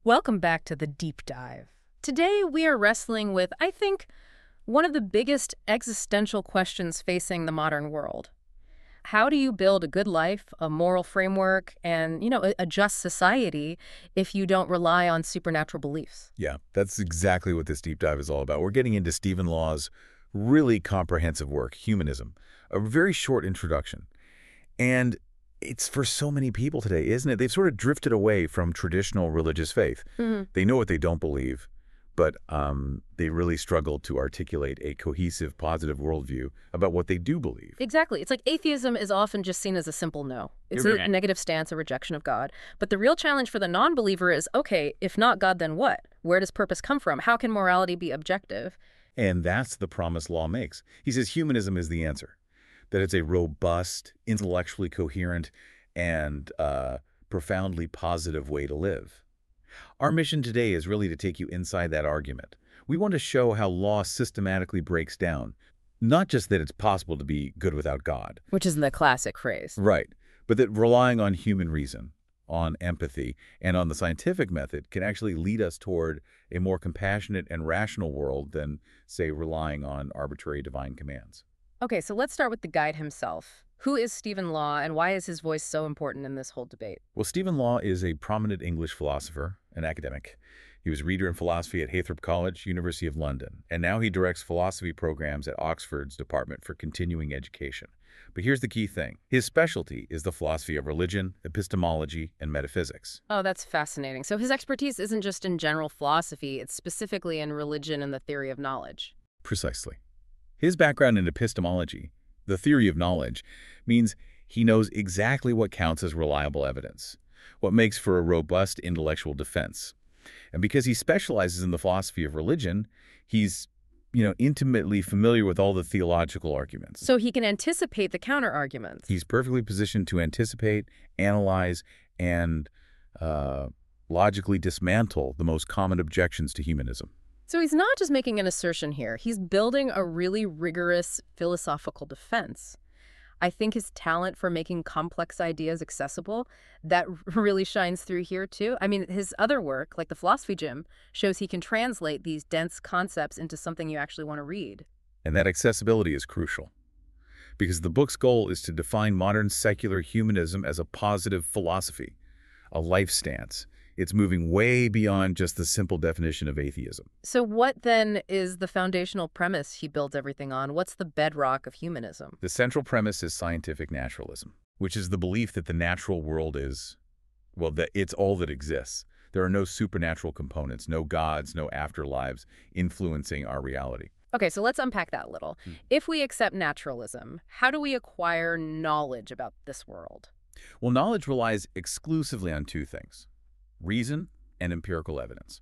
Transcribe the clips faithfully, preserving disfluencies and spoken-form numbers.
Welcome back to the Deep Dive. Today we are wrestling with, I think, one of the biggest existential questions facing the modern world. How do you build a good life, a moral framework, and, you know, a, a just society if you don't rely on supernatural beliefs? Yeah, that's exactly what this deep dive is all about. We're getting into Stephen Law's really comprehensive work, Humanism, a very short introduction. And it's for so many people today, isn't it? They've sort of drifted away from traditional religious faith. Mm-hmm. They know what they don't believe, but um, they really struggle to articulate a cohesive, positive worldview about what they do believe. Exactly. It's like atheism is often just seen as a simple no. It's You're a right. negative stance, a rejection of God. But the real challenge for the non-believer is, okay, if not God, then what? Where does purpose come from? How can morality be objective? And that's the promise Law makes. He says humanism is the answer, that it's a robust, intellectually coherent, and uh, profoundly positive way to live. Our mission today is really to take you inside that argument. We want to show how Law systematically breaks down, not just that it's possible to be good without God. Which is the classic phrase. Right, but that relying on human reason, on empathy, and on the scientific method can actually lead us toward a more compassionate and rational world than, say, relying on arbitrary divine commands. Okay, so let's start with the guide himself. Who is Stephen Law, and why is his voice so important in this whole debate? Well, Stephen Law is a prominent English philosopher and academic. He was reader in philosophy at Haythorpe College, University of London, and now he directs philosophy programs at Oxford's Department for Continuing Education. But here's the key thing. His specialty is the philosophy of religion, epistemology, and metaphysics. Oh, that's fascinating. So his expertise isn't just in general philosophy, it's specifically in religion and the theory of knowledge. Precisely. His background in epistemology, the theory of knowledge, means he knows exactly what counts as reliable evidence, what makes for a robust intellectual defense. And because he specializes in the philosophy of religion, he's, you know, intimately familiar with all the theological arguments. So he can anticipate the counter-arguments. He's perfectly positioned to anticipate, analyze, and uh, logically dismantle the most common objections to humanism. So he's not just making an assertion here. He's building a really rigorous philosophical defense. I think his talent for making complex ideas accessible, that really shines through here too. I mean, his other work, like the Philosophy Gym, shows he can translate these dense concepts into something you actually want to read. And that accessibility is crucial, because the book's goal is to define modern secular humanism as a positive philosophy, a life stance. It's moving way beyond just the simple definition of atheism. So what then is the foundational premise he builds everything on? What's the bedrock of humanism? The central premise is scientific naturalism, which is the belief that the natural world is, well, that it's all that exists. There are no supernatural components, no gods, no afterlives influencing our reality. Okay, so let's unpack that a little. Hmm. If we accept naturalism, how do we acquire knowledge about this world? Well, knowledge relies exclusively on two things: reason and empirical evidence.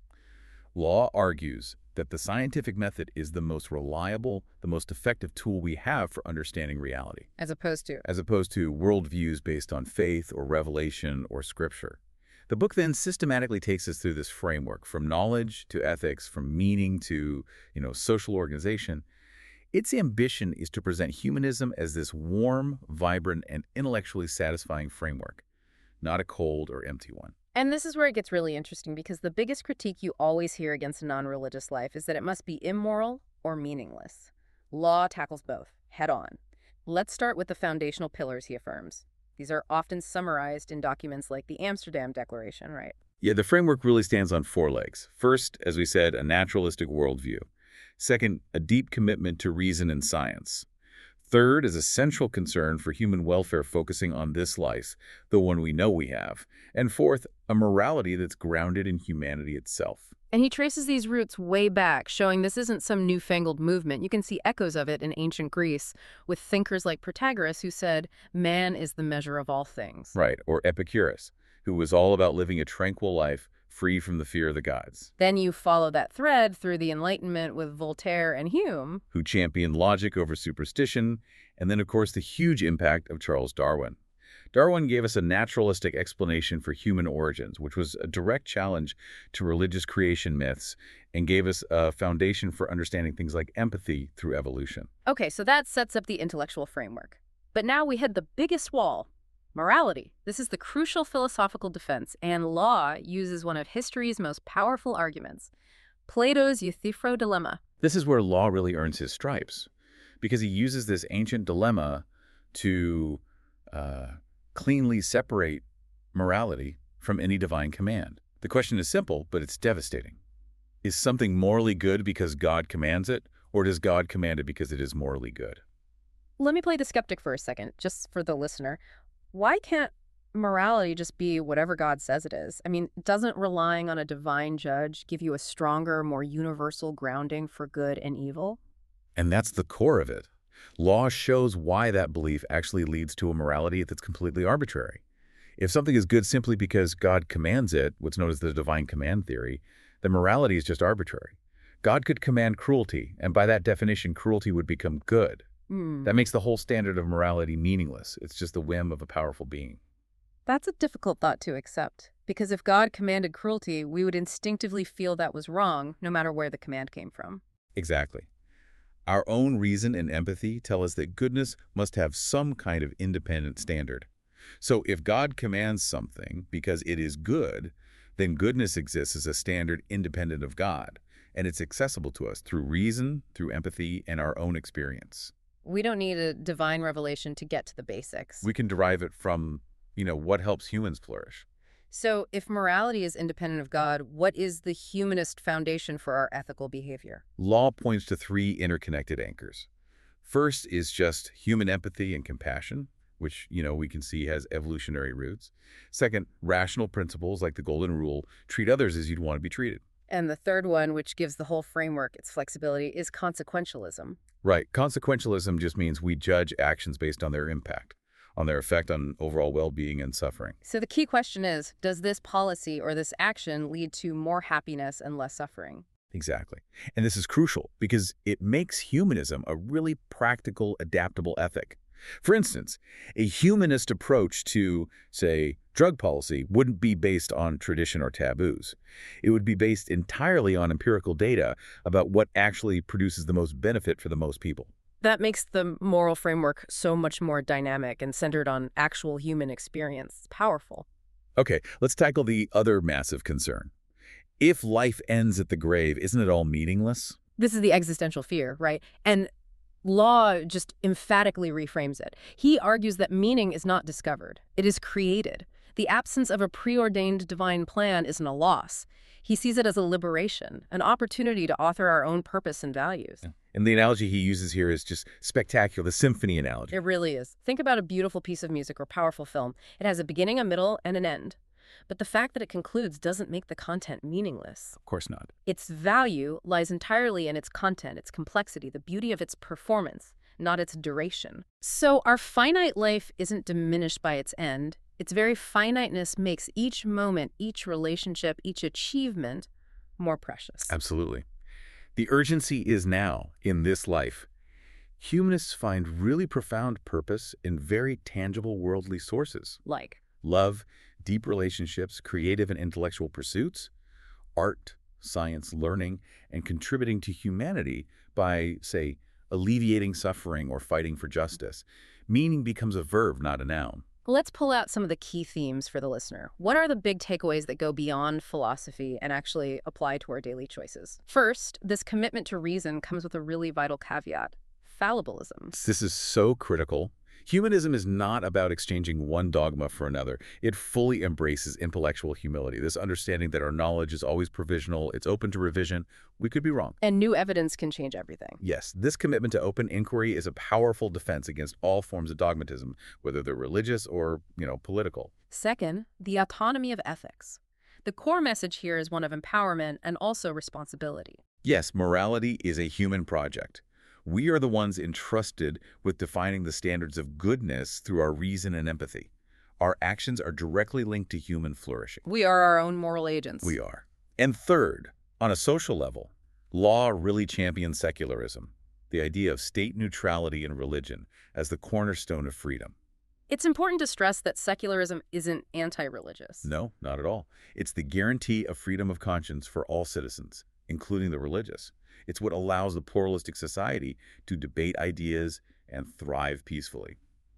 Law argues that the scientific method is the most reliable, the most effective tool we have for understanding reality, As opposed to? as opposed to worldviews based on faith or revelation or scripture. The book then systematically takes us through this framework, from knowledge to ethics, from meaning to, you know, social organization. Its ambition is to present humanism as this warm, vibrant, and intellectually satisfying framework, not a cold or empty one. And this is where it gets really interesting, because the biggest critique you always hear against a non-religious life is that it must be immoral or meaningless. Law tackles both, head on. Let's start with the foundational pillars he affirms. These are often summarized in documents like the Amsterdam Declaration, right? Yeah, the framework really stands on four legs. First, as we said, a naturalistic worldview. Second, a deep commitment to reason and science. Third is a central concern for human welfare focusing on this life, the one we know we have. And fourth, a morality that's grounded in humanity itself. And he traces these roots way back, showing this isn't some newfangled movement. You can see echoes of it in ancient Greece, with thinkers like Protagoras who said, man is the measure of all things. Right, or Epicurus, who was all about living a tranquil life, free from the fear of the gods. Then you follow that thread through the Enlightenment with Voltaire and Hume, who championed logic over superstition, and then, of course, the huge impact of Charles Darwin. Darwin gave us a naturalistic explanation for human origins, which was a direct challenge to religious creation myths, and gave us a foundation for understanding things like empathy through evolution. Okay, so that sets up the intellectual framework. But now we hit the biggest wall, Morality. This is the crucial philosophical defense, and law uses one of history's most powerful arguments, Plato's Euthyphro dilemma. This is where law really earns his stripes, because he uses this ancient dilemma to uh, cleanly separate morality from any divine command. The question is simple, but it's devastating. Is something morally good because God commands it, or does God command it because it is morally good? Let me play the skeptic for a second, just for the listener. Why can't morality just be whatever God says it is? I mean, doesn't relying on a divine judge give you a stronger, more universal grounding for good and evil? And that's the core of it. Law shows why that belief actually leads to a morality that's completely arbitrary. If something is good simply because God commands it, what's known as the divine command theory, then morality is just arbitrary. God could command cruelty, and by that definition, cruelty would become good. Hmm. That makes the whole standard of morality meaningless. It's just the whim of a powerful being. That's a difficult thought to accept, because if God commanded cruelty, we would instinctively feel that was wrong, no matter where the command came from. Exactly. Our own reason and empathy tell us that goodness must have some kind of independent standard. So if God commands something because it is good, then goodness exists as a standard independent of God, and it's accessible to us through reason, through empathy, and our own experience. We don't need a divine revelation to get to the basics. We can derive it from, you know, what helps humans flourish. So if morality is independent of God, what is the humanist foundation for our ethical behavior? Law points to three interconnected anchors. First is just human empathy and compassion, which, you know, we can see has evolutionary roots. Second, rational principles like the Golden Rule, treat others as you'd want to be treated. And the third one, which gives the whole framework its flexibility, is consequentialism. Right. Consequentialism just means we judge actions based on their impact, on their effect on overall well-being and suffering. So the key question is, does this policy or this action lead to more happiness and less suffering? Exactly. And this is crucial because it makes humanism a really practical, adaptable ethic. For instance, a humanist approach to, say, drug policy wouldn't be based on tradition or taboos. It would be based entirely on empirical data about what actually produces the most benefit for the most people. That makes the moral framework so much more dynamic and centered on actual human experience. It's powerful. Okay, let's tackle the other massive concern. If life ends at the grave, isn't it all meaningless? This is the existential fear, right? And Law just emphatically reframes it. He argues that meaning is not discovered. It is created. The absence of a preordained divine plan isn't a loss. He sees it as a liberation, an opportunity to author our own purpose and values. Yeah. And the analogy he uses here is just spectacular, the symphony analogy. It really is. Think about a beautiful piece of music or powerful film. It has a beginning, a middle, and an end. But the fact that it concludes doesn't make the content meaningless. Of course not. Its value lies entirely in its content, its complexity, the beauty of its performance, not its duration. So our finite life isn't diminished by its end. Its very finiteness makes each moment, each relationship, each achievement more precious. Absolutely. The urgency is now, in this life. Humanists find really profound purpose in very tangible worldly sources. Like? Love, deep relationships, creative and intellectual pursuits, art, science, learning, and contributing to humanity by, say, alleviating suffering or fighting for justice. Meaning becomes a verb, not a noun. Let's pull out some of the key themes for the listener. What are the big takeaways that go beyond philosophy and actually apply to our daily choices? First, this commitment to reason comes with a really vital caveat: fallibilism. This is so critical. Humanism is not about exchanging one dogma for another. It fully embraces intellectual humility, this understanding that our knowledge is always provisional, it's open to revision. We could be wrong. And new evidence can change everything. Yes, this commitment to open inquiry is a powerful defense against all forms of dogmatism, whether they're religious or, you know, political. Second, the autonomy of ethics. The core message here is one of empowerment and also responsibility. Yes, morality is a human project. We are the ones entrusted with defining the standards of goodness through our reason and empathy. Our actions are directly linked to human flourishing. We are our own moral agents. We are. And third, on a social level, law really champions secularism, the idea of state neutrality in religion as the cornerstone of freedom. It's important to stress that secularism isn't anti-religious. No, not at all. It's the guarantee of freedom of conscience for all citizens, including the religious. It's what allows the pluralistic society to debate ideas and thrive peacefully.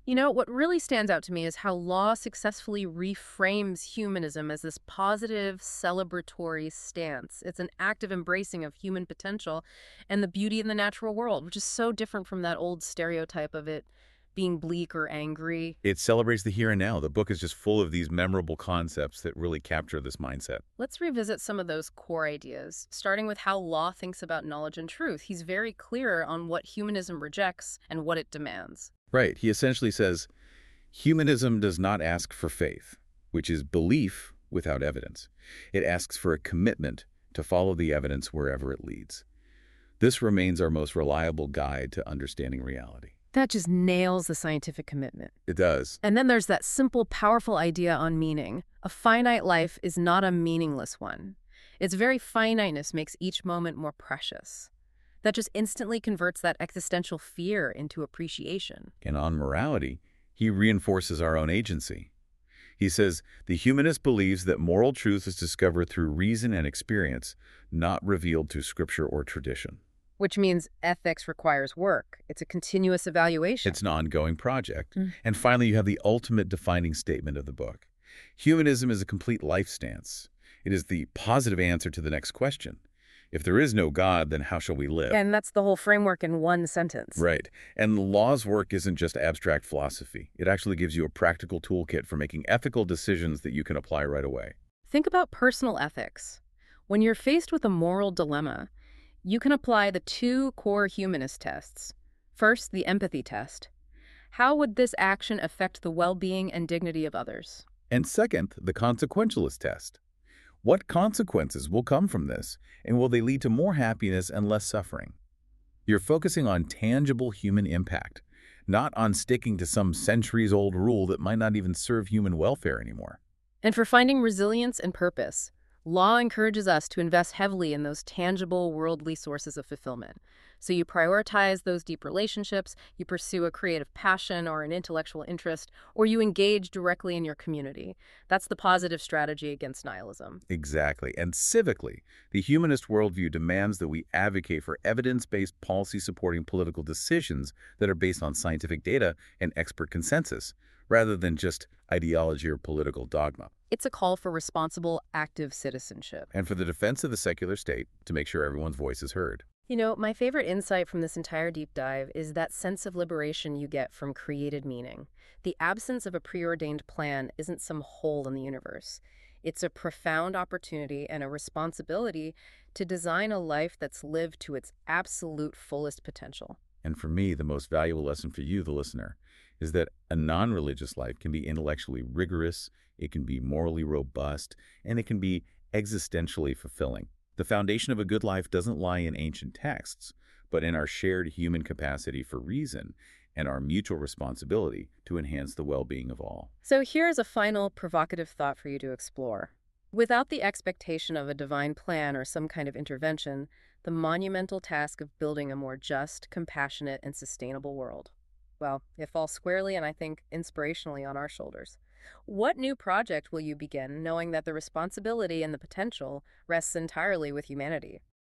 You know, what really stands out to me is how Law successfully reframes humanism as this positive, celebratory stance. It's an active embracing of human potential and the beauty in the natural world, which is so different from that old stereotype of it being bleak or angry. It celebrates the here and now. The book is just full of these memorable concepts that really capture this mindset. Let's revisit some of those core ideas, starting with how Law thinks about knowledge and truth. He's very clear on what humanism rejects and what it demands. Right. He essentially says, humanism does not ask for faith, which is belief without evidence. It asks for a commitment to follow the evidence wherever it leads. This remains our most reliable guide to understanding reality. That just nails the scientific commitment. It does. And then there's that simple, powerful idea on meaning. A finite life is not a meaningless one. Its very finiteness makes each moment more precious. That just instantly converts that existential fear into appreciation. And on morality, he reinforces our own agency. He says, the humanist believes that moral truth is discovered through reason and experience, not revealed through scripture or tradition. Which means ethics requires work. It's a continuous evaluation. It's an ongoing project. Mm. And finally, you have the ultimate defining statement of the book. Humanism is a complete life stance. It is the positive answer to the next question. If there is no God, then how shall we live? And that's the whole framework in one sentence. Right. And Law's work isn't just abstract philosophy. It actually gives you a practical toolkit for making ethical decisions that you can apply right away. Think about personal ethics. When you're faced with a moral dilemma, you can apply the two core humanist tests. First, the empathy test. How would this action affect the well-being and dignity of others? And second, the consequentialist test. What consequences will come from this, and will they lead to more happiness and less suffering? You're focusing on tangible human impact, not on sticking to some centuries-old rule that might not even serve human welfare anymore. And for finding resilience and purpose, Law encourages us to invest heavily in those tangible, worldly sources of fulfillment. So you prioritize those deep relationships, you pursue a creative passion or an intellectual interest, or you engage directly in your community. That's the positive strategy against nihilism. Exactly. And civically, the humanist worldview demands that we advocate for evidence-based policy supporting political decisions that are based on scientific data and expert consensus, rather than just ideology or political dogma. It's a call for responsible, active citizenship. And for the defense of the secular state to make sure everyone's voice is heard. You know, my favorite insight from this entire deep dive is that sense of liberation you get from created meaning. The absence of a preordained plan isn't some hole in the universe. It's a profound opportunity and a responsibility to design a life that's lived to its absolute fullest potential. And for me, the most valuable lesson for you, the listener, is that a non-religious life can be intellectually rigorous, it can be morally robust, and it can be existentially fulfilling. The foundation of a good life doesn't lie in ancient texts, but in our shared human capacity for reason and our mutual responsibility to enhance the well-being of all. So here's a final provocative thought for you to explore. Without the expectation of a divine plan or some kind of intervention, the monumental task of building a more just, compassionate, and sustainable world, well, it falls squarely and I think inspirationally on our shoulders. What new project will you begin knowing that the responsibility and the potential rests entirely with humanity?